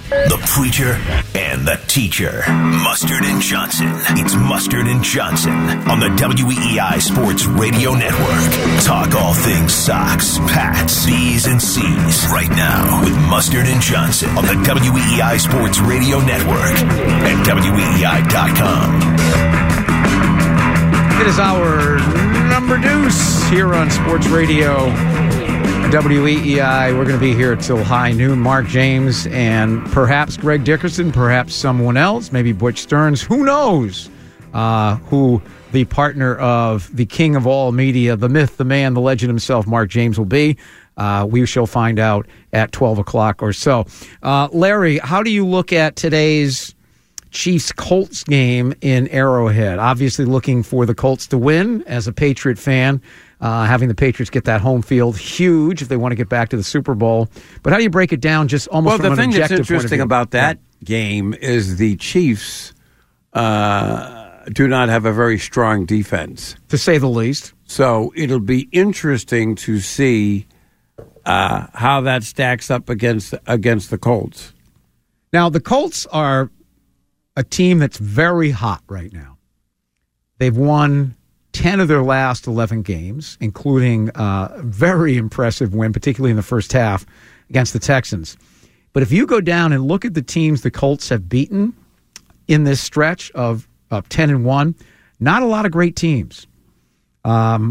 The preacher and the teacher. Mustard and Johnson. It's Mustard and Johnson on the WEEI Sports Radio Network. Talk all things Sox, Pats, B's, and C's. Right now with Mustard and Johnson on the WEEI Sports Radio Network at WEEI.com. It is our number deuce here on Sports Radio WEEI. We're going to be here till high noon. Mark James and perhaps Greg Dickerson, perhaps someone else, maybe Butch Stearns. Who knows who the partner of the king of all media, the myth, the man, the legend himself, Mark James, will be. We shall find out at 12 o'clock or so. Larry, how do you look at today's Chiefs-Colts game in Arrowhead? Obviously looking for the Colts to win as a Patriot fan. Having the Patriots get that home field, huge if they want to get back to the Super Bowl. But how do you break it down just almost from an objective point of view? Well, the thing that's interesting about that game is the Chiefs do not have a very strong defense. To say the least. So it'll be interesting to see how that stacks up against the Colts. Now, the Colts are a team that's very hot right now. They've won 10 of their last 11 games, including a very impressive win, particularly in the first half against the Texans. But if you go down and look at the teams the Colts have beaten in this stretch of 10-1, not a lot of great teams. I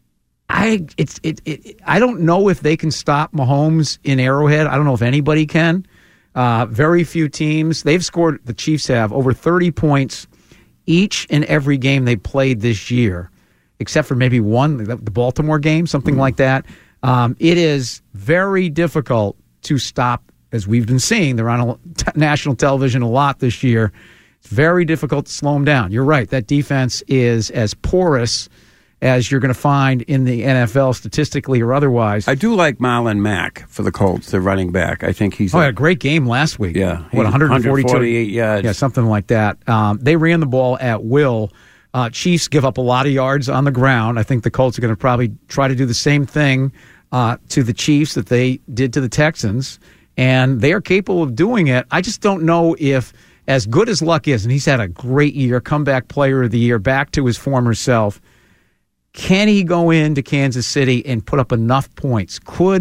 don't know if they can stop Mahomes in Arrowhead. I don't know if anybody can. Very few teams. The Chiefs have over 30 points each and every game they played this year, except for maybe one, the Baltimore game, something like that. It is very difficult to stop, as we've been seeing. They're on national television a lot this year. It's very difficult to slow them down. You're right. That defense is as porous as you're going to find in the NFL statistically or otherwise. I do like Marlon Mack for the Colts, the running back. I think he's had a great game last week. Yeah. 148 yards. Yeah, something like that. They ran the ball at will. Chiefs give up a lot of yards on the ground. I think the Colts are going to probably try to do the same thing to the Chiefs that they did to the Texans, and they are capable of doing it. I just don't know if, as good as Luck is, and he's had a great year, comeback player of the year, back to his former self, can he go into Kansas City and put up enough points?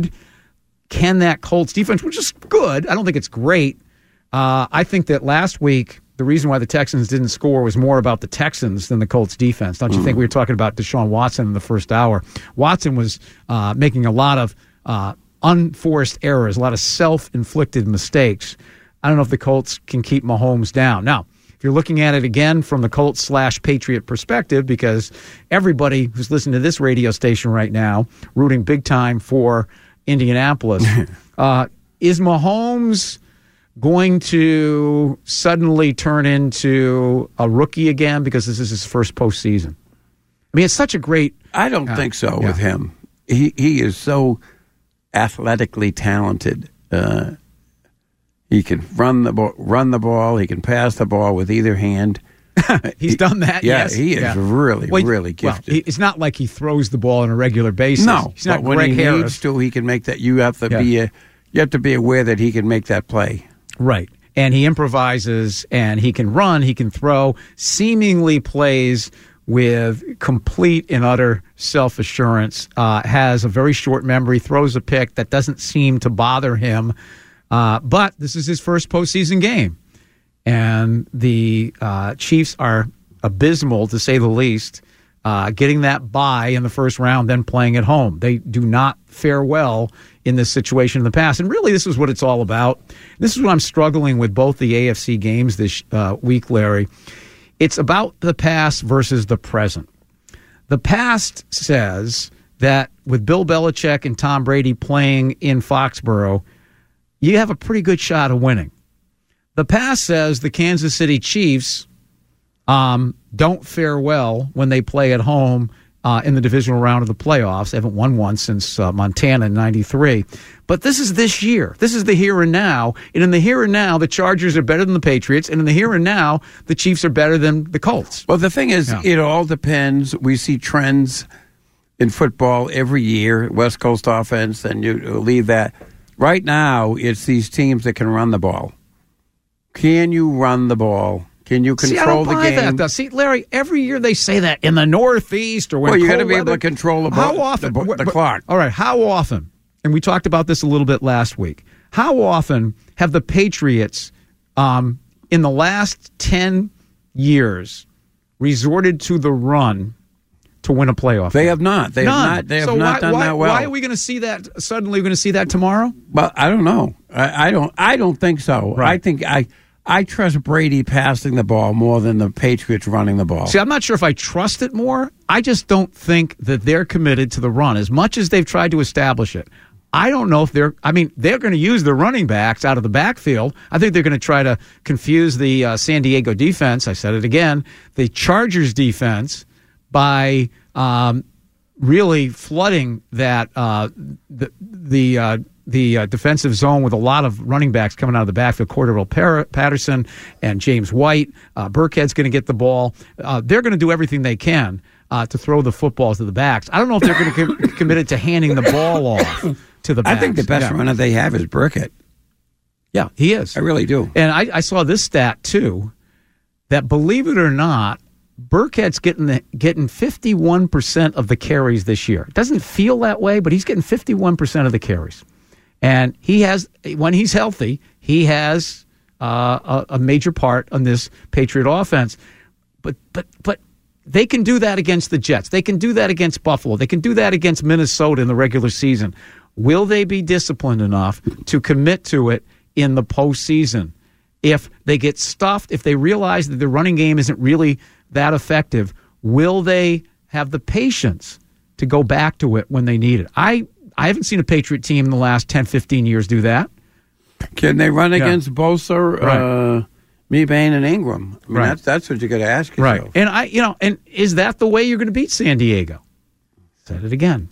Can that Colts defense, which is good, I don't think it's great. I think that last week, the reason why the Texans didn't score was more about the Texans than the Colts defense. Don't you think? We were talking about Deshaun Watson in the first hour. Watson was making a lot of unforced errors, a lot of self-inflicted mistakes. I don't know if the Colts can keep Mahomes down. Now, if you're looking at it again from the Colts/Patriot perspective, because everybody who's listening to this radio station right now, rooting big time for Indianapolis, is Mahomes going to suddenly turn into a rookie again because this is his first postseason? I mean, it's such a great... I don't think so with him. He is so athletically talented. He can run the ball. He can pass the ball with either hand. He's done that. Yeah, yes. He is really gifted. Well, it's not like he throws the ball on a regular basis. No, he's not when Greg he Harris. needs to, he can make that. You have to be aware that he can make that play. Right, and he improvises, and he can run. He can throw. Seemingly plays with complete and utter self-assurance. Has a very short memory. Throws a pick that doesn't seem to bother him. But this is his first postseason game. And the Chiefs are abysmal, to say the least, getting that bye in the first round, then playing at home. They do not fare well in this situation in the past. And really, this is what it's all about. This is what I'm struggling with both the AFC games this week, Larry. It's about the past versus the present. The past says that with Bill Belichick and Tom Brady playing in Foxborough, you have a pretty good shot of winning. The past says the Kansas City Chiefs don't fare well when they play at home in the divisional round of the playoffs. They haven't won one since Montana in '93. But this is this year. This is the here and now. And in the here and now, the Chargers are better than the Patriots. And in the here and now, the Chiefs are better than the Colts. Well, the thing is, It all depends. We see trends in football every year, West Coast offense, and you leave that. Right now, it's these teams that can run the ball. Can you run the ball? Can you control the game? That, though. See, Larry, every year they say that in the Northeast or when you got to be able to control the ball. How often? The clock. All right, how often? And we talked about this a little bit last week. How often have the Patriots, in the last 10 years, resorted to the run to win a playoff game? They have not. They have not done that well. Why are we going to see that suddenly? We're going to see that tomorrow? Well, I don't know. I don't think so. Right. I think I trust Brady passing the ball more than the Patriots running the ball. See, I'm not sure if I trust it more. I just don't think that they're committed to the run as much as they've tried to establish it. I don't know if they're going to use the running backs out of the backfield. I think they're going to try to confuse the San Diego defense. I said it again, the Chargers defense by really flooding that the defensive zone with a lot of running backs coming out of the backfield. Cordell Patterson and James White. Burkhead's going to get the ball. They're going to do everything they can to throw the footballs to the backs. I don't know if they're going to be committed to handing the ball off to the backs. I think the best runner they have is Burkhead. Yeah, he is. I really do. And I saw this stat, too, that believe it or not, Burkhead's getting 51% of the carries this year. It doesn't feel that way, but he's getting 51% of the carries. And he has, when he's healthy, he has a major part on this Patriot offense. But they can do that against the Jets. They can do that against Buffalo. They can do that against Minnesota in the regular season. Will they be disciplined enough to commit to it in the postseason? If they get stuffed, if they realize that the running game isn't really that effective, will they have the patience to go back to it when they need it? I haven't seen a Patriot team in the last 10, 15 years do that. Can they run against Bosa, right. Mebane, and Ingram? I mean, right. that's what you got to ask yourself. Right. And is that the way you're going to beat San Diego? Said it again.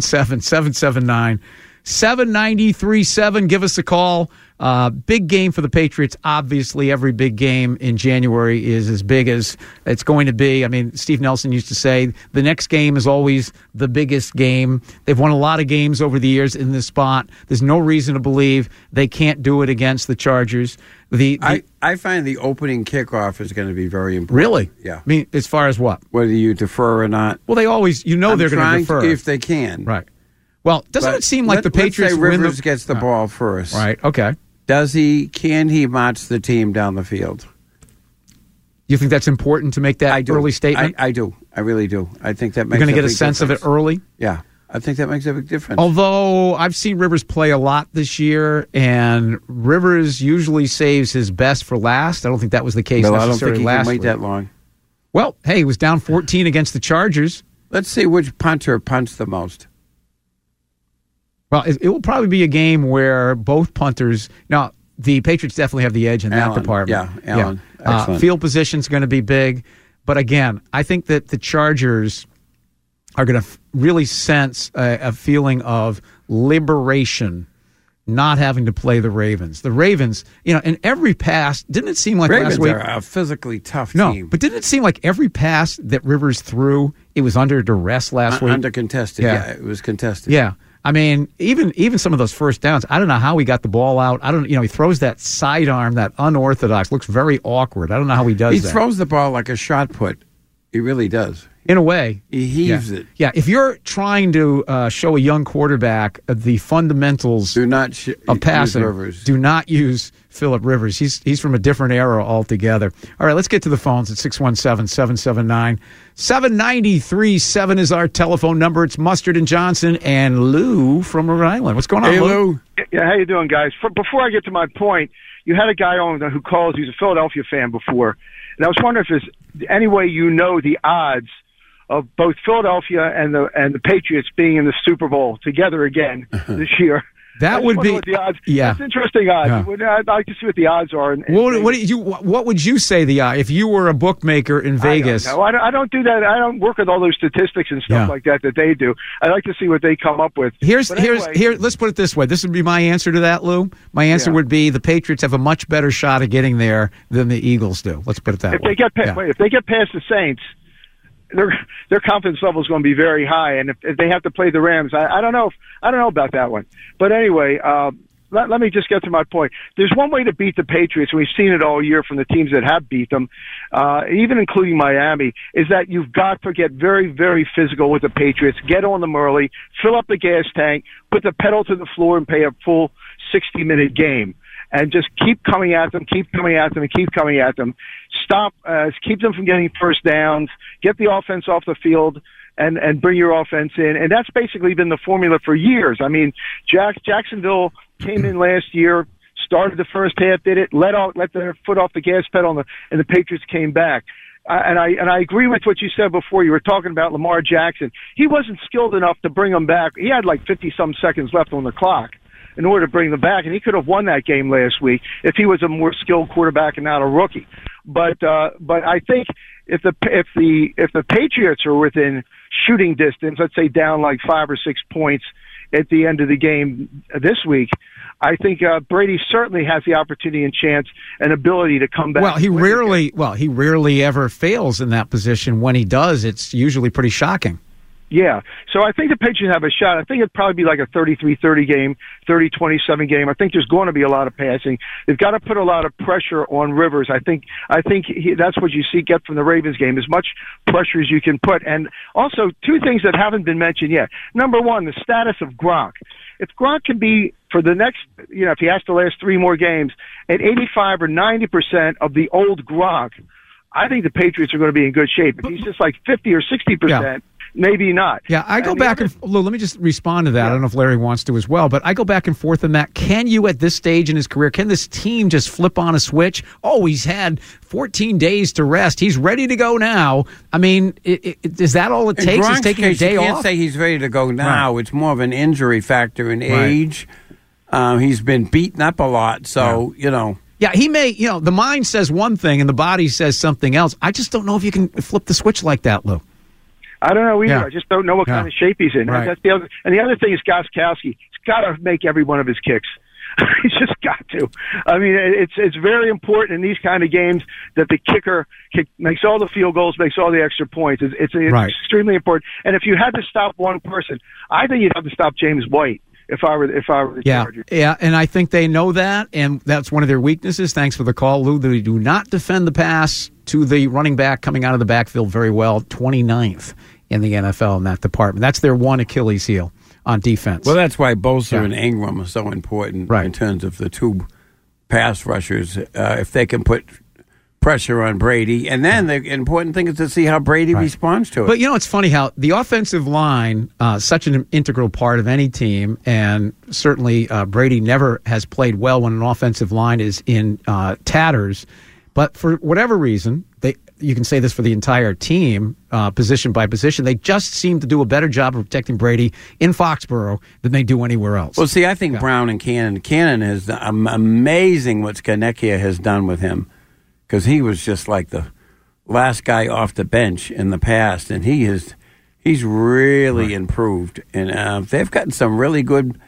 617-779-7937. Give us a call. Big game for the Patriots. Obviously, every big game in January is as big as it's going to be. I mean, Steve Nelson used to say the next game is always the biggest game. They've won a lot of games over the years in this spot. There's no reason to believe they can't do it against the Chargers. I find the opening kickoff is going to be very important. Really? Yeah. I mean, as far as what? Whether you defer or not. Well, they always, they're going to defer. If they can. Right. Well, doesn't it seem like the Patriots let's say Rivers gets the ball first. Right, okay. Can he march the team down the field? You think that's important to make that early statement? I do. I really do. I think that makes You're going to get a sense of it early? Yeah. I think that makes a big difference. Although I've seen Rivers play a lot this year, and Rivers usually saves his best for last. I don't think that was the case necessarily last week. I don't think he can wait that long. Well, hey, he was down 14 against the Chargers. Let's see which punter punts the most. Well, it will probably be a game where both punters. Now, the Patriots definitely have the edge in that department. Yeah, Allen. Excellent. Field position's going to be big. But again, I think that the Chargers are going to really sense a feeling of liberation not having to play the Ravens. The Ravens, in every pass, didn't it seem like Ravens last week? Are a physically tough team. No, but didn't it seem like every pass that Rivers threw, it was under duress last week? Under contested, yeah, it was contested. Yeah. I mean, even some of those first downs, I don't know how he got the ball out. He throws that sidearm, that unorthodox, looks very awkward. I don't know how he does that. He throws the ball like a shot put. He really does. In a way. He heaves it. Yeah, if you're trying to show a young quarterback the fundamentals of passing, do not use Phillip Rivers. He's from a different era altogether. All right, let's get to the phones at 617-779-7937 is our telephone number. It's Mustard and Johnson and Lou from Rhode Island. What's going on, Lou? Yeah, how you doing, guys? Before I get to my point, you had a guy on who calls. He's a Philadelphia fan before. And I was wondering if there's any way the odds of both Philadelphia and the Patriots being in the Super Bowl together again this year. That would be the odds. Yeah, that's interesting odds. Yeah. I'd like to see what the odds are. What would you say the odds if you were a bookmaker in Vegas? I don't do that. I don't work with all those statistics and stuff like that they do. I'd like to see what they come up with. Let's put it this way. This would be my answer to that, Lou. My answer would be the Patriots have a much better shot of getting there than the Eagles do. Let's put it that way. If they get past the Saints, their confidence level is going to be very high, and if they have to play the Rams, I don't know about that one. But anyway, let me just get to my point. There's one way to beat the Patriots, and we've seen it all year from the teams that have beat them, even including Miami, is that you've got to get very, very physical with the Patriots, get on them early, fill up the gas tank, put the pedal to the floor, and play a full 60-minute game. And just keep coming at them, keep coming at them, and keep coming at them. Stop, keep them from getting first downs, get the offense off the field, and bring your offense in. And that's basically been the formula for years. I mean, Jacksonville came in last year, started the first half, did it, let their foot off the gas pedal, and the Patriots came back. And I agree with what you said before. You were talking about Lamar Jackson. He wasn't skilled enough to bring them back. He had like 50-some seconds left on the clock in order to bring them back, and he could have won that game last week if he was a more skilled quarterback and not a rookie. But I think if the Patriots are within shooting distance, let's say down like 5 or 6 points at the end of the game this week, I think Brady certainly has the opportunity and chance and ability to come back. Well, he rarely ever fails in that position. When he does, it's usually pretty shocking. Yeah, so I think the Patriots have a shot. I think it'd probably be like a 33-30 game, 30-27 game. I think there's going to be a lot of passing. They've got to put a lot of pressure on Rivers. I think that's what you get from the Ravens game, as much pressure as you can put. And also, two things that haven't been mentioned yet. Number one, the status of Gronk. If Gronk can be, for the next, if he has to last 3 more games, at 85 or 90% of the old Gronk, I think the Patriots are going to be in good shape. If he's just like 50 or 60%, maybe not. Yeah, I go back and Lou, let me just respond to that. I don't know if Larry wants to as well, but I go back and forth on that. Can you, at this stage in his career, can this team just flip on a switch? Oh, he's had 14 days to rest. He's ready to go now. I mean, is that all it takes? Is taking a day off? You can't say he's ready to go now. Right. It's more of an injury factor in age. He's been beaten up a lot, so, Yeah, he may, the mind says one thing and the body says something else. I just don't know if you can flip the switch like that, Lou. I don't know either. Yeah. I just don't know what kind of shape he's in. Right. That's the other. And the other thing is Gostkowski. He's got to make every one of his kicks. He's just got to. I mean, it's very important in these kind of games that the kicker makes all the field goals, makes all the extra points. It's extremely important. And if you had to stop one person, I think you'd have to stop James White. If I were the Chargers. Yeah, and I think they know that, and that's one of their weaknesses. Thanks for the call, Lou. They do not defend the pass to the running back coming out of the backfield very well. 29th in the NFL in that department. That's their one Achilles heel on defense. Well, that's why Bosa and Ingram are so important in terms of the 2 pass rushers. If they can put pressure on Brady, and then the important thing is to see how Brady responds to it. But it's funny how the offensive line, such an integral part of any team, and certainly Brady never has played well when an offensive line is in tatters. But for whatever reason, you can say this for the entire team, position by position, they just seem to do a better job of protecting Brady in Foxborough than they do anywhere else. Well, see, I think Brown and Cannon is amazing what Skanecchia has done with him. Because he was just like the last guy off the bench in the past, and he's really improved. And they've gotten some really good,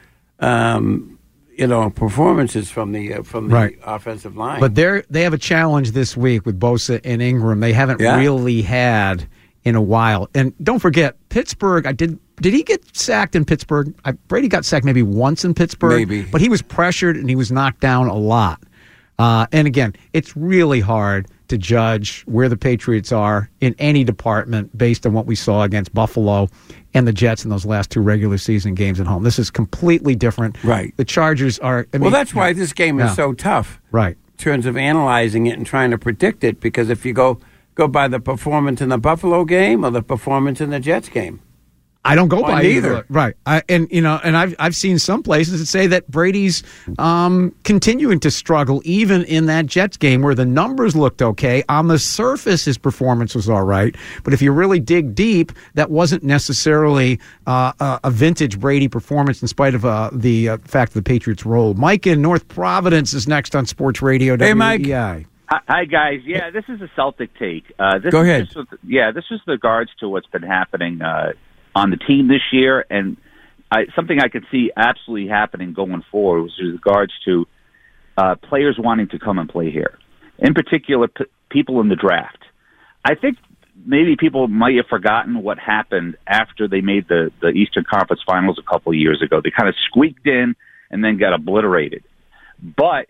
performances from the offensive line. But they have a challenge this week with Bosa and Ingram. They haven't really had in a while. And don't forget, Pittsburgh. Did he get sacked in Pittsburgh? Brady got sacked maybe once in Pittsburgh, maybe, but he was pressured and he was knocked down a lot. And again, it's really hard to judge where the Patriots are in any department based on what we saw against Buffalo and the Jets in those last 2 regular season games at home. This is completely different. Right. The Chargers are... that's why this game is so tough. Right. In terms of analyzing it and trying to predict it, because if you go by the performance in the Buffalo game or the performance in the Jets game. I don't go by either. Right. I've seen some places that say that Brady's continuing to struggle even in that Jets game where the numbers looked okay. On the surface, his performance was all right. But if you really dig deep, that wasn't necessarily a vintage Brady performance in spite of the fact that the Patriots rolled. Mike in North Providence is next on Sports Radio. Hey, Mike. Hi, guys. Yeah, this is a Celtic take. Go ahead. This is regards to what's been happening on the team this year, and something I could see absolutely happening going forward was with regards to players wanting to come and play here. In particular, people in the draft. I think maybe people might have forgotten what happened after they made the Eastern Conference Finals a couple of years ago. They kind of squeaked in, and then got obliterated. But,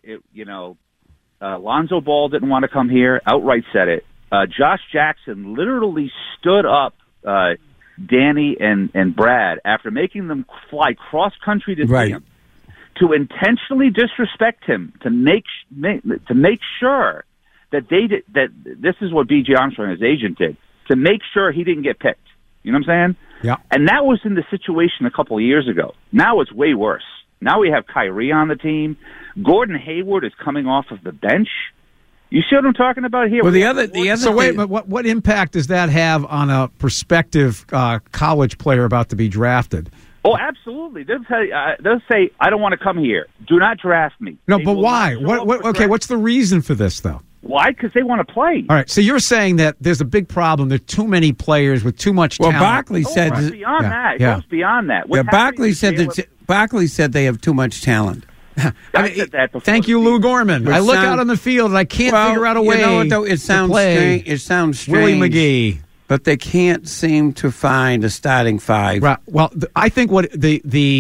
Lonzo Ball didn't want to come here, outright said it. Josh Jackson literally stood up Danny and Brad after making them fly cross-country to see him, to intentionally disrespect him, to make sure that that this is what B.J. Armstrong, his agent, did, to make sure he didn't get picked. You know what I'm saying? Yeah. And that was in the situation a couple of years ago. Now it's way worse. Now we have Kyrie on the team. Gordon Hayward is coming off of the bench. You see what I'm talking about here? Well, the other. So wait, but what impact does that have on a prospective college player about to be drafted? Oh, absolutely. They'll say, I don't want to come here. Do not draft me. No, but why? What's the reason for this, though? Why? Because they want to play. All right, so you're saying that there's a big problem. There's too many players with too much talent. Well, Barkley said... It goes beyond that. It goes beyond that. Barkley said they have too much talent. I said that before. Thank you, Lou Gorman. I look out on the field and I can't figure out a way it sounds strange. It sounds strange. Willie McGee. But they can't seem to find a starting five. Right. Well, I think what the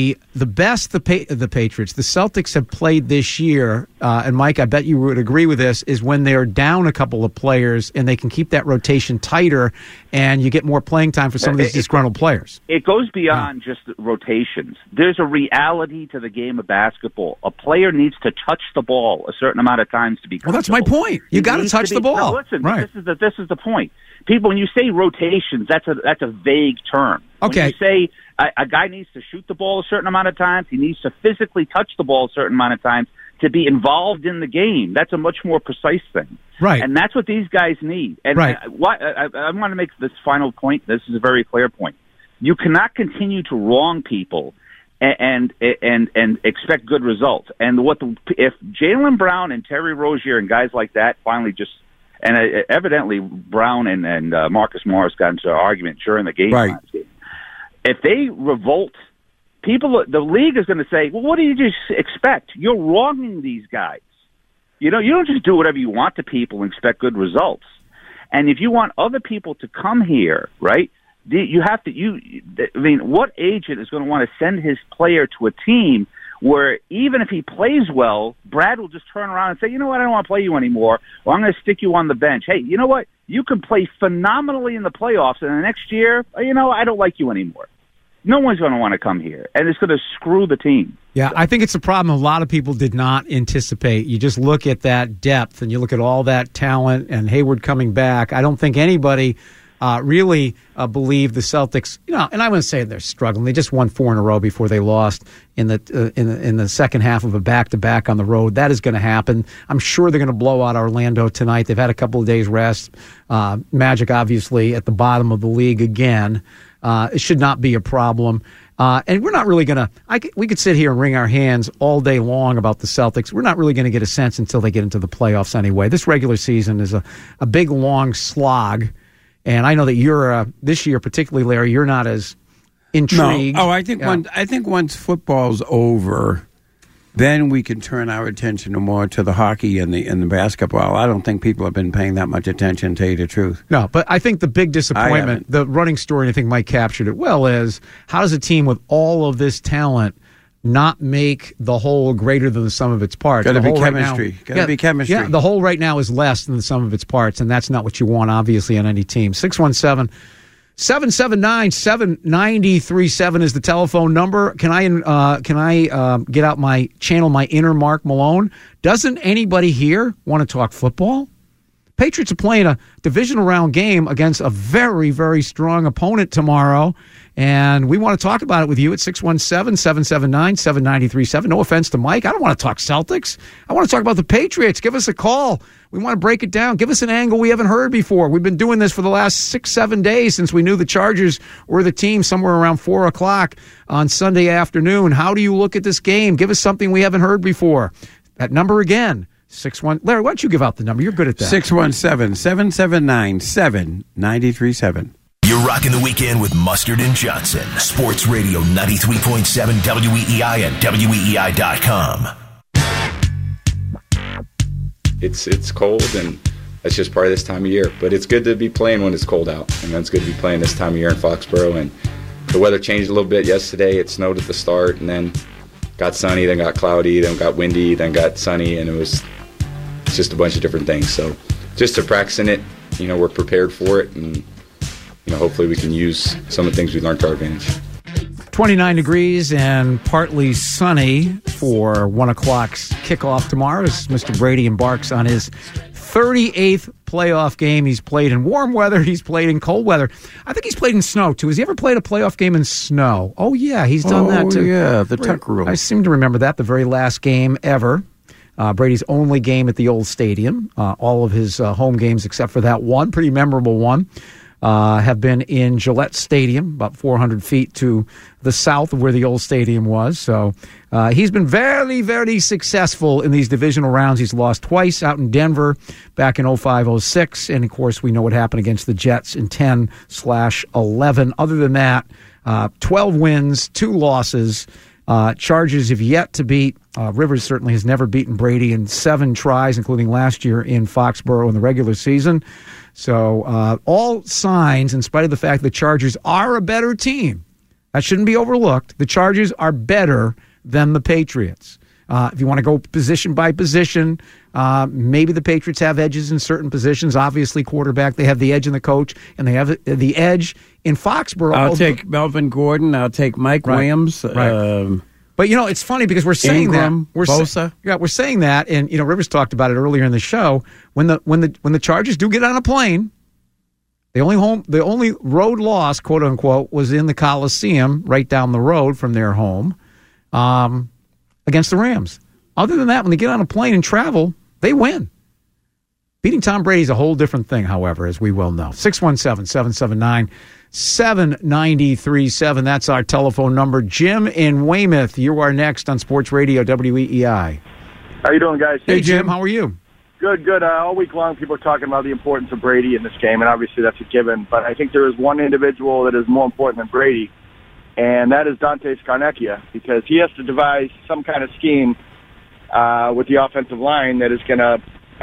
best the Patriots, the Celtics have played this year, and Mike, I bet you would agree with this, is when they're down a couple of players and they can keep that rotation tighter, and you get more playing time for some of these disgruntled players. It goes beyond just rotations. There's a reality to the game of basketball. A player needs to touch the ball a certain amount of times to be comfortable. Well, that's my point. You got to touch the ball. No, listen, right. This is the point. People, when you say rotations, that's a vague term. Okay. When you say a guy needs to shoot the ball a certain amount of times, he needs to physically touch the ball a certain amount of times to be involved in the game. That's a much more precise thing. Right. And that's what these guys need. And right. I want to make this final point. This is a very clear point. You cannot continue to wrong people and expect good results. And if Jaylen Brown and Terry Rozier and guys like that finally just... And evidently, Brown and Marcus Morris got into an argument during the game. Right. If they revolt, the league is going to say, well, what do you just expect? You're wronging these guys. You don't just do whatever you want to people and expect good results. And if you want other people to come here, right, you have to, what agent is going to want to send his player to a team where even if he plays well, Brad will just turn around and say, you know what, I don't want to play you anymore, or I'm going to stick you on the bench. Hey, you know what, you can play phenomenally in the playoffs, and the next year, I don't like you anymore. No one's going to want to come here, and it's going to screw the team. Yeah, I think it's a problem a lot of people did not anticipate. You just look at that depth, and you look at all that talent, and Hayward coming back. I don't think anybody... really believe the Celtics, and I wouldn't say they're struggling. They just won 4 in a row before they lost in the second half of a back-to-back on the road. That is going to happen. I'm sure they're going to blow out Orlando tonight. They've had a couple of days rest. Magic, obviously, at the bottom of the league again. It should not be a problem. And we're not really going to – we could sit here and wring our hands all day long about the Celtics. We're not really going to get a sense until they get into the playoffs anyway. This regular season is a big, long slog. And I know that you're this year, particularly Larry, you're not as intrigued. No. I think once football's over, then we can turn our attention more to the hockey and the basketball. I don't think people have been paying that much attention, to tell you the truth. No, but I think the big disappointment, the running story, and I think Mike captured it well, is how does a team with all of this talent not make the whole greater than the sum of its parts? Got to be chemistry. Got to be chemistry. Yeah, the whole right now is less than the sum of its parts, and that's not what you want, obviously, on any team. 617-779-7937 is the telephone number. Can I get out my inner Mark Malone? Doesn't anybody here want to talk football? Patriots are playing a divisional round game against a very, very strong opponent tomorrow. And we want to talk about it with you at 617-779-7937. No offense to Mike. I don't want to talk Celtics. I want to talk about the Patriots. Give us a call. We want to break it down. Give us an angle we haven't heard before. We've been doing this for the last 6-7 days since we knew the Chargers were the team somewhere around 4 o'clock on Sunday afternoon. How do you look at this game? Give us something we haven't heard before. That number again, 61. Larry, why don't you give out the number? You're good at that. 617-779-7937. You're rocking the weekend with Mustard and Johnson. Sports Radio 93.7 WEEI and WEEI.com. It's cold, and that's just part of this time of year. But it's good to be playing when it's cold out, and it's good to be playing this time of year in Foxborough. And the weather changed a little bit yesterday. It snowed at the start, and then got sunny, then got cloudy, then got windy, then got sunny, and it's just a bunch of different things. So just to practicing it, we're prepared for it, and hopefully we can use some of the things we learned to our advantage. 29 degrees and partly sunny for 1 o'clock's kickoff tomorrow as Mr. Brady embarks on his 38th playoff game. He's played in warm weather. He's played in cold weather. I think he's played in snow, too. Has he ever played a playoff game in snow? Oh, yeah, he's done that, too. Oh, yeah, the Tuck Rule. I seem to remember that, the very last game ever. Brady's only game at the old stadium. All of his home games, except for that one, pretty memorable one, have been in Gillette Stadium, about 400 feet to the south of where the old stadium was. So he's been very, very successful in these divisional rounds. He's lost twice out in Denver back in 05-06. And, of course, we know what happened against the Jets in 10/11. Other than that, 12 wins, 2 losses. Chargers have yet to beat. Rivers certainly has never beaten Brady in 7 tries, including last year in Foxborough in the regular season. So all signs, in spite of the fact the Chargers are a better team, that shouldn't be overlooked. The Chargers are better than the Patriots. If you want to go position by position, maybe the Patriots have edges in certain positions. Obviously, quarterback, they have the edge in the coach, and they have the edge in Foxborough. I'll take Melvin Gordon. I'll take Mike Williams. Right. But, it's funny because we're saying Ingram, that. Bosa. We're saying that, and, Rivers talked about it earlier in the show. When the Chargers do get on a plane, the only road loss, quote unquote, was in the Coliseum right down the road from their home against the Rams. Other than that, when they get on a plane and travel, they win. Beating Tom Brady is a whole different thing, however, as we well know. 617-779-7937. That's our telephone number. Jim in Weymouth, you are next on Sports Radio WEEI. How you doing, guys? Hey, Jim. How are you? Good. All week long, people are talking about the importance of Brady in this game, and obviously that's a given. But I think there is one individual that is more important than Brady, and that is Dante Scarnecchia, because he has to devise some kind of scheme with the offensive line that is going to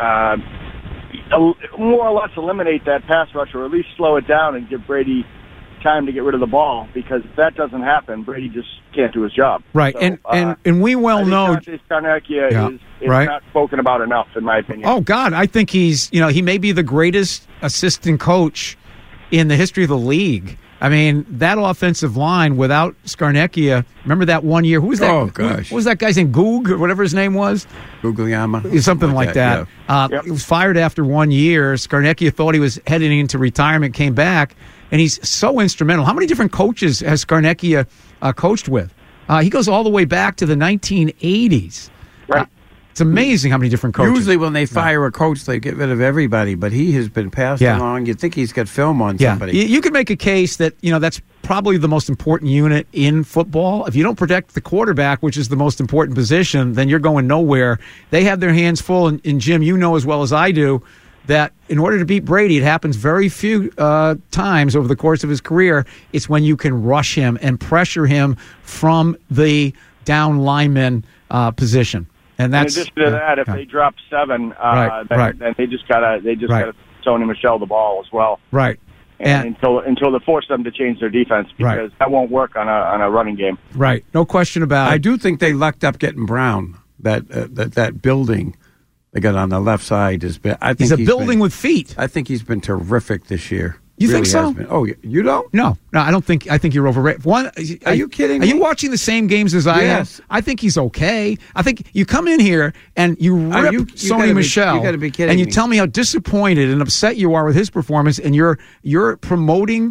more or less eliminate that pass rush, or at least slow it down and give Brady time to get rid of the ball, because if that doesn't happen, Brady just can't do his job. Right, so, and we well know Dante Scarnecchia is not spoken about enough, in my opinion. Oh, God, I think he's, he may be the greatest assistant coach in the history of the league. I mean, that offensive line without Scarnecchia, remember that one year? Who was that? Oh, gosh. What was that guy's name? Goog, or whatever his name was? Guglielmo. Something like that. Yeah. He was fired after 1 year. Scarnecchia thought he was heading into retirement, came back, and he's so instrumental. How many different coaches has Scarnecchia coached with? He goes all the way back to the 1980s. Right. It's amazing how many different coaches. Usually when they fire a coach, they get rid of everybody, but he has been passed along. You'd think he's got film on somebody. You could make a case that, that's probably the most important unit in football. If you don't protect the quarterback, which is the most important position, then you're going nowhere. They have their hands full, and Jim, you know as well as I do that in order to beat Brady, it happens very few times over the course of his career. It's when you can rush him and pressure him from the down lineman position. And that's, in addition to that, if they drop 7, then they just gotta Sony Michel the ball as well. Right. And until they force them to change their defense, because that won't work on a running game. Right. No question about it. I do think they lucked up getting Brown. That building they got on the left side has been. I think he's a building with feet. I think he's been terrific this year. You really think so? Oh, you don't? No, I don't think. I think you're overrated. Are you kidding me? Are you watching the same games as I am? I think he's okay. I think you come in here and you rip Sony Michel. You got to be kidding and you me. tell me how disappointed and upset you are with his performance, and you're promoting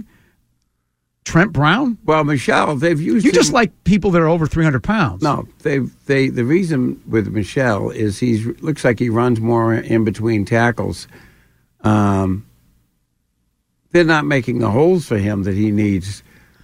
Trent Brown. Well, Michel, they've used. You just like people that are over 300 pounds. No, the reason with Michel is looks like he runs more in between tackles. They're not making the holes for him that he needs.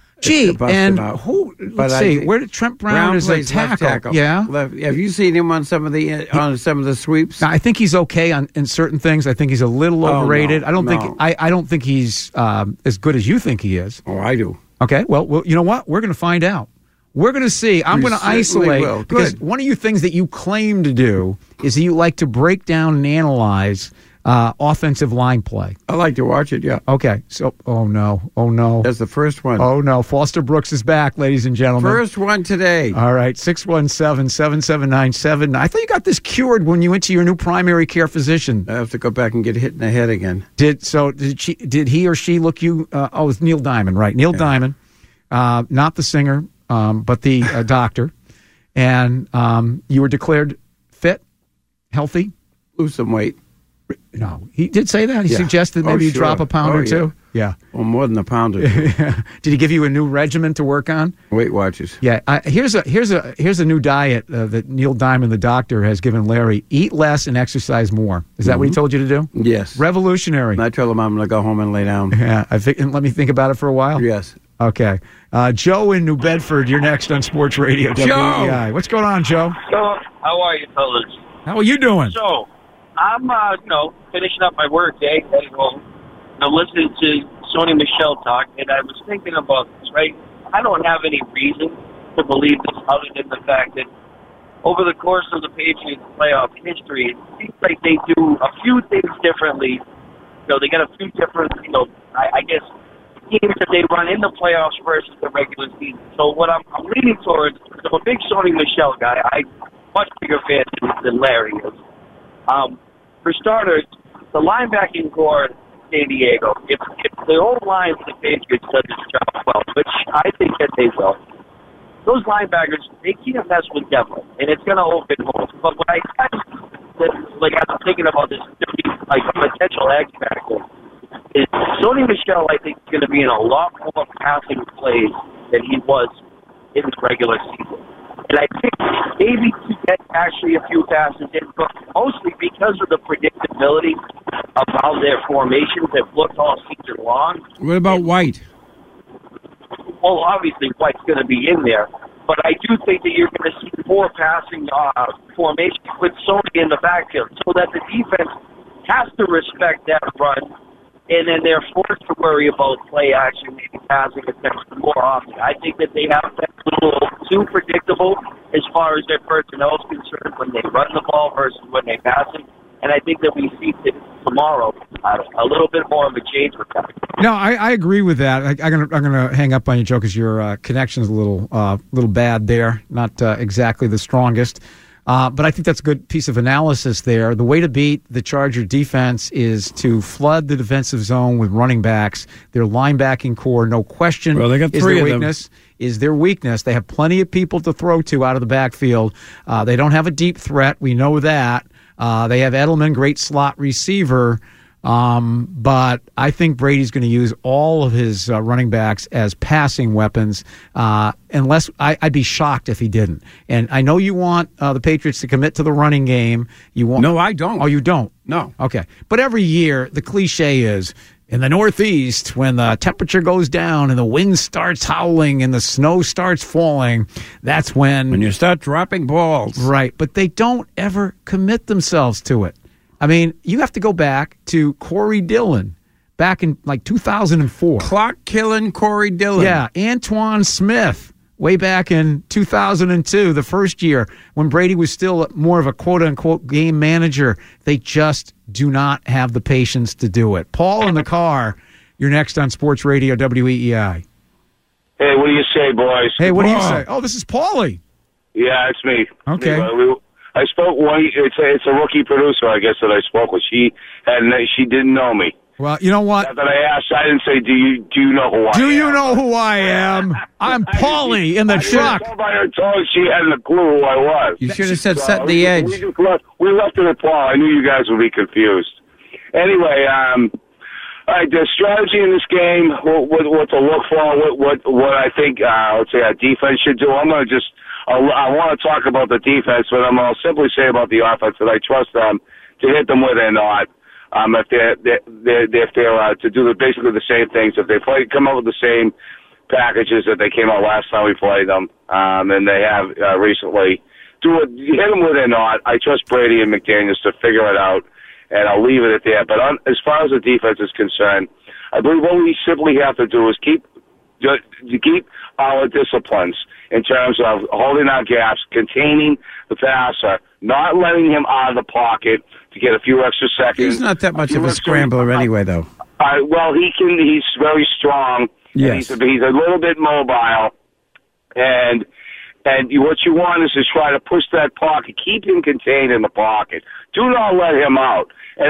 Let's see. Where did Trent Brown is a tackle? Yeah. Have you seen him on some of the sweeps? I think he's okay in certain things. I think he's a little overrated. No, I don't think he's as good as you think he is. Oh, I do. Okay. Well, you know what? We're going to find out. We're going to see. I'm going to isolate because one of you things that you claim to do is that you like to break down and analyze offensive line play. I like to watch it, yeah. Okay, so, oh no. That's the first one. Oh, no, Foster Brooks is back, ladies and gentlemen. First one today. All right, 617-7797. I thought you got this cured when you went to your new primary care physician. I have to go back and get hit in the head again. Did he or she look you? It was Neil Diamond, right? Neil Diamond, not the singer, but the doctor. And you were declared fit, healthy? Lose some weight. No, he did say that. He suggested maybe you drop a pound or two. Yeah. Well, more than a pound or two. Did he give you a new regimen to work on? Weight Watchers. Yeah. Here's a new diet that Neil Diamond, the doctor, has given Larry: eat less and exercise more. Is that what he told you to do? Yes. Revolutionary. And I told him I'm going to go home and lay down. Yeah. And let me think about it for a while. Yes. Okay. Joe in New Bedford, you're next on Sports Radio. Joe! WEI. What's going on, Joe? So, how are you, fellas? How are you doing? So, I'm, finishing up my work day, heading home. I'm listening to Sony Michel talk, and I was thinking about this, right? I don't have any reason to believe this other than the fact that over the course of the Patriots' playoff history, it seems like they do a few things differently. They get a few different, I guess, teams that they run in the playoffs versus the regular season. So what I'm leaning towards, I'm a big Sony Michel guy. I'm a much bigger fan than Larry is. For starters, the linebacking core in San Diego, if the old line for the Patriots does its job well, which I think that they will, those linebackers, they can't mess with Devlin, and it's going to open holes. But what I as I'm thinking about this, like a potential X factor, is Sony Michel, I think, is going to be in a lot more passing plays than he was in the regular season. And I think maybe to get actually a few passes in, but mostly because of the predictability of how their formations have looked all season long. What about White? Well, obviously White's going to be in there, but I do think that you're going to see more passing formations with Sony in the backfield, so that the defense has to respect that run. And then they're forced to worry about play action, maybe passing attention more often. I think that they have been a little too predictable as far as their personnel is concerned when they run the ball versus when they pass it. And I think that we see tomorrow a little bit more of a change with that. No, I agree with that. I'm gonna hang up on you, Joe, because your connection's a little bad there. Not exactly the strongest. But I think that's a good piece of analysis there. The way to beat the Charger defense is to flood the defensive zone with running backs. Their linebacking core, no question, well, they got three of them. Is their weakness. They have plenty of people to throw to out of the backfield. They don't have a deep threat. We know that. They have Edelman, great slot receiver. But I think Brady's going to use all of his running backs as passing weapons, unless I'd be shocked if he didn't. And I know you want the Patriots to commit to the running game. No, I don't. Oh, you don't? No. Okay. But every year, the cliche is, in the Northeast, when the temperature goes down and the wind starts howling and the snow starts falling, that's when you start dropping balls. Right. But they don't ever commit themselves to it. I mean, you have to go back to Corey Dillon back in like 2004. Clock killing Corey Dillon. Yeah, Antoine Smith way back in 2002, the first year when Brady was still more of a quote-unquote game manager. They just do not have the patience to do it. Paul in the car, you're next on Sports Radio WEEI. Hey, what do you say, boys? Hey, what do you say? Oh, this is Paulie. Yeah, it's me. Okay. I spoke one. It's a rookie producer, I guess, that I spoke with. She didn't know me. Well, you know what? After I asked, I didn't say, "Do you know who I am?" Do you know who I am? I'm Paulie in the truck. I by her tone, she hadn't a clue who I was. You should have said set the edge. We left it at Paul. I knew you guys would be confused. Anyway, all right, the strategy in this game, what to look for, what I think, let's say our defense should do. I want to talk about the defense, but I'll simply say about the offense that I trust them to hit them where they're not. If they're to do basically the same things, if they come up with the same packages that they came out last time we played them, and they have recently, hit them where they're not. I trust Brady and McDaniels to figure it out, and I'll leave it at that. But as far as the defense is concerned, I believe what we simply have to do is to keep our disciplines in terms of holding our gaps, containing the passer, not letting him out of the pocket to get a few extra seconds. He's not that much of a scrambler anyway, though. Well, he's very strong. Yes. He's a little bit mobile, and what you want is to try to push that pocket, keep him contained in the pocket. Do not let him out,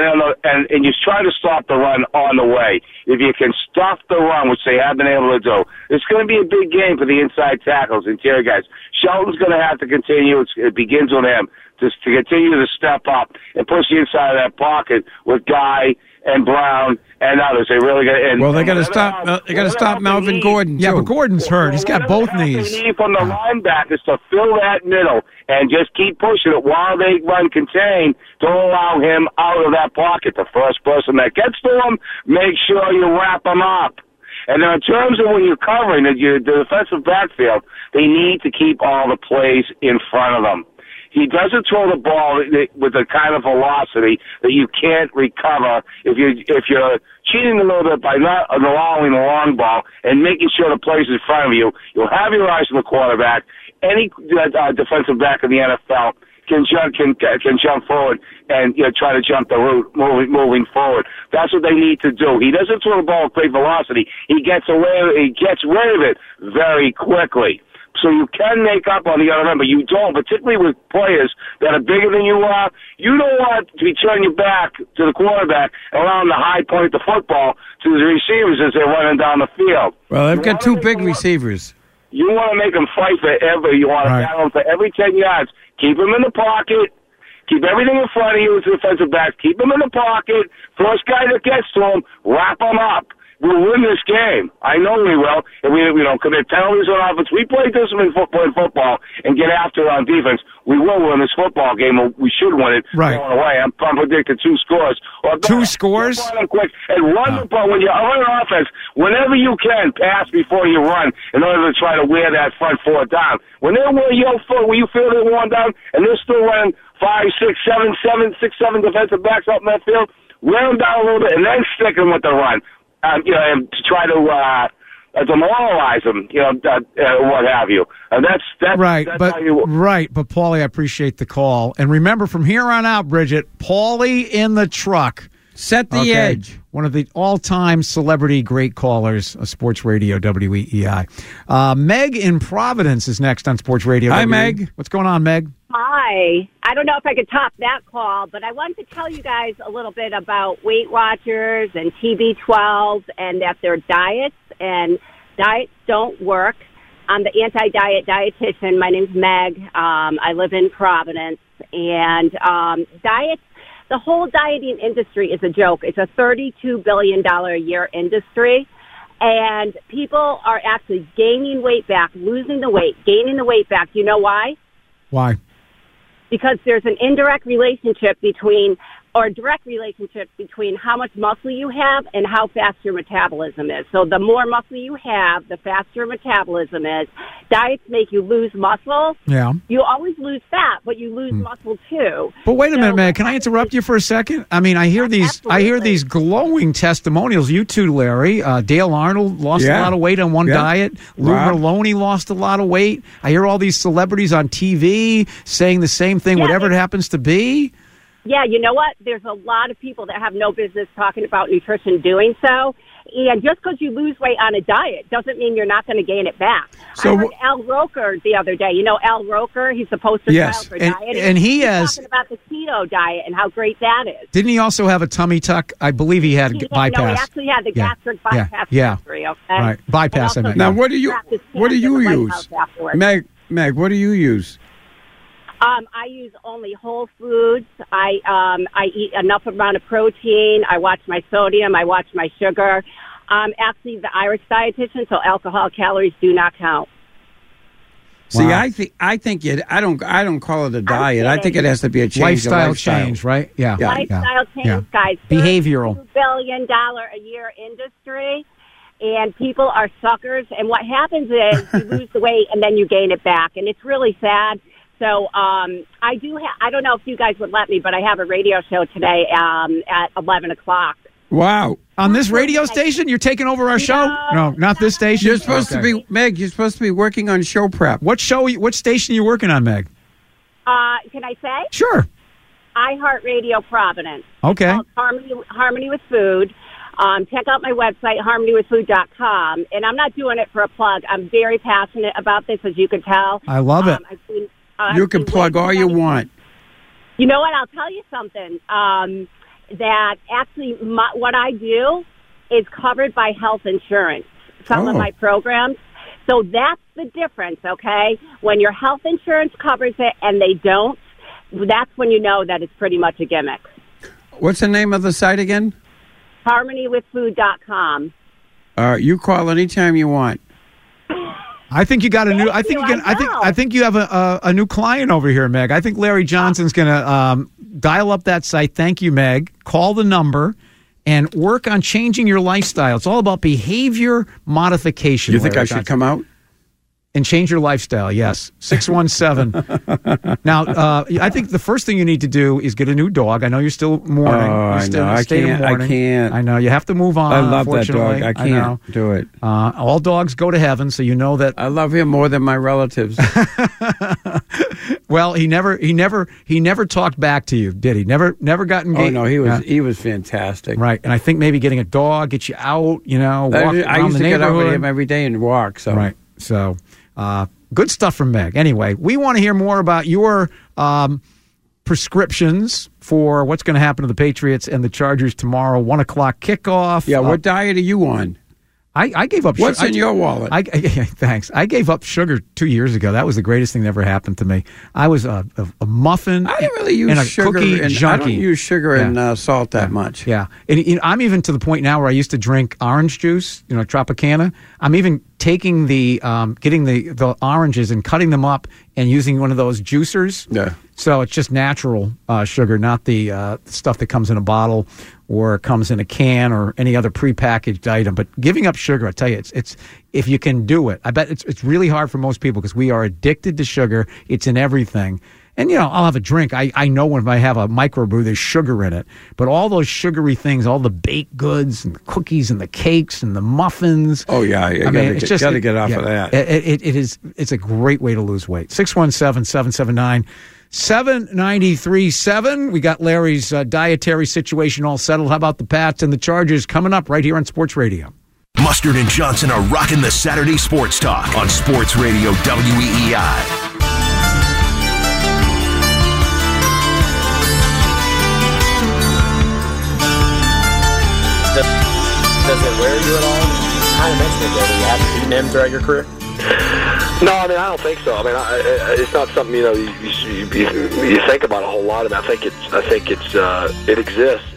and you try to stop the run on the way. If you can stop the run, which they have been able to do, it's going to be a big game for the inside tackles, interior guys. Shelton's going to have to continue. It begins with him to continue to step up and push the inside of that pocket with Guy and Brown and others. They really got. Well, they got to stop. They got to stop Melvin Gordon. Yeah, too. but Gordon's hurt. He's got both knees. They need from the linebackers to fill that middle and just keep pushing it while they run contain. Don't allow him out of that pocket. The first person that gets to him, make sure you wrap him up. And then in terms of when you're covering the defensive backfield, they need to keep all the plays in front of them. He doesn't throw the ball with the kind of velocity that you can't recover if you're cheating a little bit by not allowing the long ball and making sure the play's in front of you. You'll have your eyes on the quarterback. Any defensive back in the NFL can jump forward and try to jump the route moving forward. That's what they need to do. He doesn't throw the ball with great velocity. He gets rid of it very quickly. So you can make up on the other end, but you don't, particularly with players that are bigger than you are. You don't want to be turning your back to the quarterback and allowing the high point the football to the receivers as they're running down the field. Well, they've got two big receivers. You want to make them fight forever. You want to battle them for every 10 yards. Keep them in the pocket. Keep everything in front of you as a defensive back. Keep them in the pocket. First guy that gets to them, wrap them up. We'll win this game. I know we will. If we don't commit penalties on offense, we play discipline football and get after it on defense. We will win this football game. We should win it. Right. Going away. I'm predicting 2 scores. Or 2 scores? Quick and run the ball when you're on offense. Whenever you can, pass before you run in order to try to wear that front 4 down. When they're where your foot, where you feel they're worn down, and they're still running 5, 6, 7 defensive backs up in that field, wear them down a little bit and then stick them with the run. And to try to demoralize them, what have you. And that's right. That's but how you, right, but Paulie, I appreciate the call. And remember, from here on out, Bridget, Paulie in the truck. Set the edge. One of the all-time celebrity great callers of Sports Radio, WEEI. Meg in Providence is next on Sports Radio. Hi, WEEI. Meg. What's going on, Meg? Hi. I don't know if I could top that call, but I wanted to tell you guys a little bit about Weight Watchers and TB12 and that their diets and diets don't work. I'm the anti-diet dietitian. My name's Meg. I live in Providence. And diets, the whole dieting industry is a joke. It's a $32 billion a year industry. And people are actually gaining weight back, losing the weight, gaining the weight back. You know why? Why? Because there's an indirect relationship or direct relationship between how much muscle you have and how fast your metabolism is. So the more muscle you have, the faster your metabolism is. Diets make you lose muscle. Yeah. You always lose fat, but you lose muscle too. But wait a minute, Meg. Can I interrupt you for a second? I mean, I hear these glowing testimonials. You too, Larry. Dale Arnold lost a lot of weight on one diet. Lou Merlone lost a lot of weight. I hear all these celebrities on TV saying the same thing, whatever it happens to be. Yeah, you know what? There's a lot of people that have no business talking about nutrition doing so. And just because you lose weight on a diet doesn't mean you're not going to gain it back. So, I heard Al Roker the other day. You know Al Roker? He's the poster child for diet. And he's talking about the keto diet and how great that is. Didn't he also have a tummy tuck? I believe he had bypass. No, he actually had the gastric bypass surgery, okay? Right, bypass. Now, what do you use? Meg, what do you use? I use only whole foods. I eat enough amount of protein. I watch my sodium. I watch my sugar. I'm actually the Irish dietitian, so alcohol calories do not count. See, I think I don't call it a diet. I think it has to be a change. Lifestyle change, right? Yeah. Lifestyle change, guys. Behavioral. $2 billion a year industry. And people are suckers. And what happens is you lose the weight and then you gain it back. And it's really sad. So I don't know if you guys would let me, but I have a radio show today at 11 o'clock. Wow. On this radio station, you're taking over our show? No, not this station. You're supposed to be, Meg, you're supposed to be working on show prep. What station are you working on, Meg? Can I say? Sure. iHeartRadio Providence. Okay. Harmony with Food. Check out my website, harmonywithfood.com. And I'm not doing it for a plug. I'm very passionate about this, as you can tell. I love it. You can plug all you want. You know what? I'll tell you something. That actually what I do is covered by health insurance, some of my programs. So that's the difference, okay? When your health insurance covers it and they don't, that's when you know that it's pretty much a gimmick. What's the name of the site again? harmonywithfood.com. You call anytime you want. I think you got a new. I think you have a new client over here, Meg. I think Larry Johnson's going to dial up that site. Thank you, Meg. Call the number and work on changing your lifestyle. It's all about behavior modification. You think I should come out and change your lifestyle? Yes, 617. Now, I think the first thing you need to do is get a new dog. I know you're still mourning. I know. I can't. I know. You have to move on. I love that dog. I can't do it. All dogs go to heaven, so you know that. I love him more than my relatives. Well, he never talked back to you, did he? Never got engaged. Oh no, he was fantastic. Right, and I think maybe getting a dog, get you out. Walk around the neighborhood. I used to get out with him every day and walk. So right, so. Good stuff from Meg. Anyway, we want to hear more about your prescriptions for what's going to happen to the Patriots and the Chargers tomorrow, 1 o'clock kickoff. Yeah, what diet are you on? I gave up. What's in your wallet? Thanks. I gave up sugar 2 years ago. That was the greatest thing that ever happened to me. I was a muffin. I didn't really use and a sugar. Cookie junkie. I don't use sugar and salt that much. Yeah, and I'm even to the point now where I used to drink orange juice, Tropicana. I'm even taking getting the oranges and cutting them up and using one of those juicers. Yeah. So it's just natural sugar, not the stuff that comes in a bottle or comes in a can or any other prepackaged item. But giving up sugar, I tell you, it's if you can do it. I bet it's really hard for most people because we are addicted to sugar. It's in everything. And, I'll have a drink. I know when I have a microbrew, there's sugar in it. But all those sugary things, all the baked goods and the cookies and the cakes and the muffins. Oh, yeah. You got to get off of that. It's a great way to lose weight. 617-779-7937. We got Larry's dietary situation all settled. How about the Pats and the Chargers coming up right here on Sports Radio? Mustard and Johnson are rocking the Saturday Sports Talk on Sports Radio WEEI. Does it wear you at all? Kind of mentioned it, David. You haven't beaten him throughout your career? No, I don't think so. It's not something you think about a whole lot. I think it exists.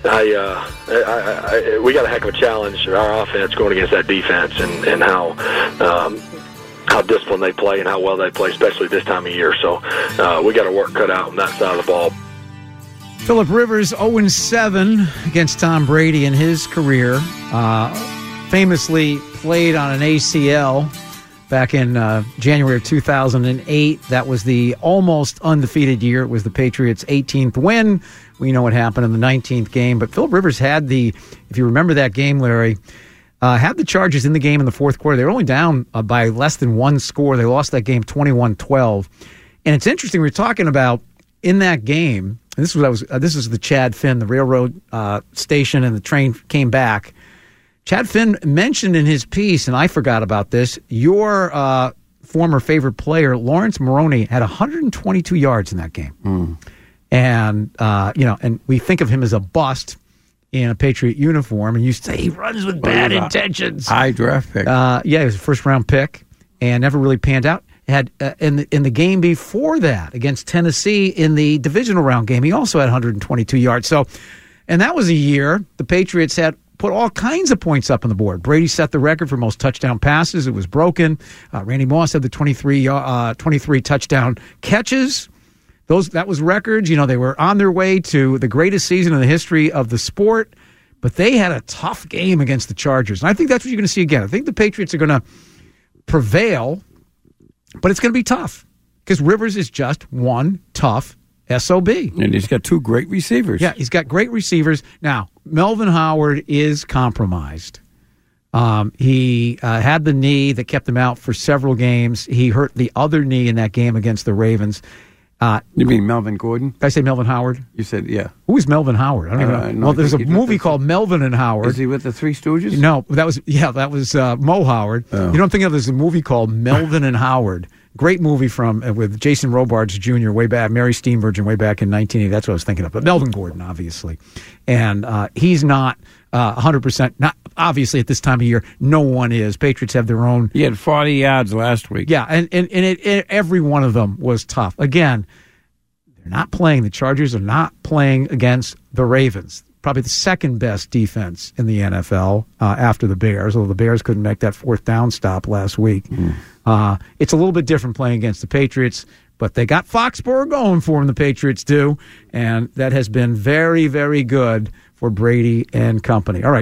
We got a heck of a challenge. Our offense going against that defense and how disciplined they play and how well they play, especially this time of year. So we got our work cut out on that side of the ball. Phillip Rivers 0-7 against Tom Brady in his career. Famously played on an ACL back in January of 2008. That was the almost undefeated year. It was the Patriots' 18th win. We know what happened in the 19th game. But Phillip Rivers had if you remember that game, Larry, had the Chargers in the game in the fourth quarter. They were only down by less than one score. They lost that game 21-12. And it's interesting, we were talking about in that game, and this is the Chad Finn, the railroad station, and the train came back. Chad Finn mentioned in his piece, and I forgot about this, your former favorite player, Lawrence Maroney, had 122 yards in that game. And, and we think of him as a bust in a Patriot uniform, and you say he runs with bad intentions. High draft pick. He was a first-round pick and never really panned out. Had in the game before that against Tennessee in the divisional round game, he also had 122 yards. So, and that was a year the Patriots had put all kinds of points up on the board. Brady set the record for most touchdown passes. It was broken. Randy Moss had the 23 touchdown catches. That was records. They were on their way to the greatest season in the history of the sport, but they had a tough game against the Chargers. And I think that's what you're going to see again. I think the Patriots are going to prevail, but it's going to be tough because Rivers is just one tough SOB. And he's got two great receivers. Yeah, he's got great receivers. Now, Melvin Howard is compromised. He had the knee that kept him out for several games. He hurt the other knee in that game against the Ravens. You mean Melvin Gordon? Did I say Melvin Howard? You said, yeah. Who is Melvin Howard? I don't even know. No, well, there's a movie called Melvin and Howard. Is he with the Three Stooges? No, that was Mo Howard. Oh. You know, I'm thinking of, there's a movie called Melvin and Howard. Great movie with Jason Robards Jr. way back, Mary Steenburgen way back in 1980. That's what I was thinking of. But Melvin Gordon, obviously. And he's not 100%. Not obviously, at this time of year, no one is. Patriots have their own. He had 40 yards last week. Yeah, and every one of them was tough. Again, they're not playing. The Chargers are not playing against the Ravens. Probably the second best defense in the NFL after the Bears, although the Bears couldn't make that fourth down stop last week. It's a little bit different playing against the Patriots, but they got Foxborough going for them, the Patriots do, and that has been very, very good for Brady and company. All right,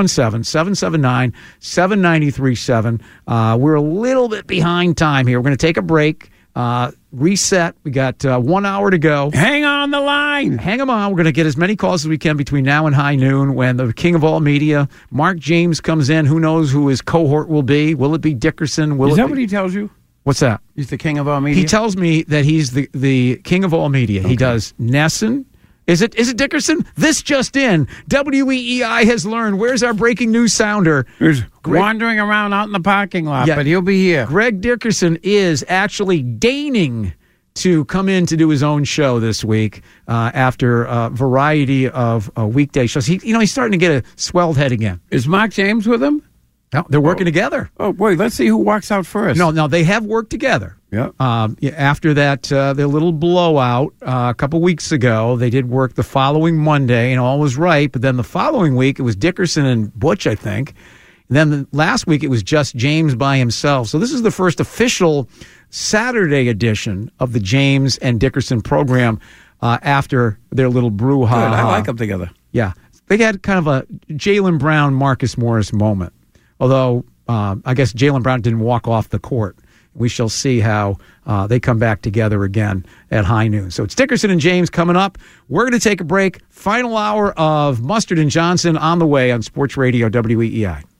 617-779-7937. We're a little bit behind time here. We're going to take a break. Reset. We got 1 hour to go. Hang on the line. Hang them on. We're going to get as many calls as we can between now and high noon when the king of all media, Mark James, comes in. Who knows who his cohort will be? Will it be Dickerson? Is that what he tells you? What's that? He's the king of all media? He tells me that he's the king of all media. Okay. He does Nesson. Is it Dickerson? This just in. WEEI has learned. Where's our breaking news sounder? He's wandering around out in the parking lot, but he'll be here. Greg Dickerson is actually deigning to come in to do his own show this week after a variety of weekday shows. He's starting to get a swelled head again. Is Mark James with him? No, they're working together. Oh, boy, let's see who walks out first. No, they have worked together. Yeah. After that, their little blowout a couple weeks ago, they did work the following Monday, and all was right. But then the following week, it was Dickerson and Butch, I think. And then the last week, it was just James by himself. So this is the first official Saturday edition of the James and Dickerson program after their little brouhaha. Good, I like them together. Yeah. They had kind of a Jaylen Brown, Marcus Morris moment. Although, I guess Jaylen Brown didn't walk off the court. We shall see how they come back together again at high noon. So it's Dickerson and James coming up. We're going to take a break. Final hour of Mustard and Johnson on the way on Sports Radio WEEI.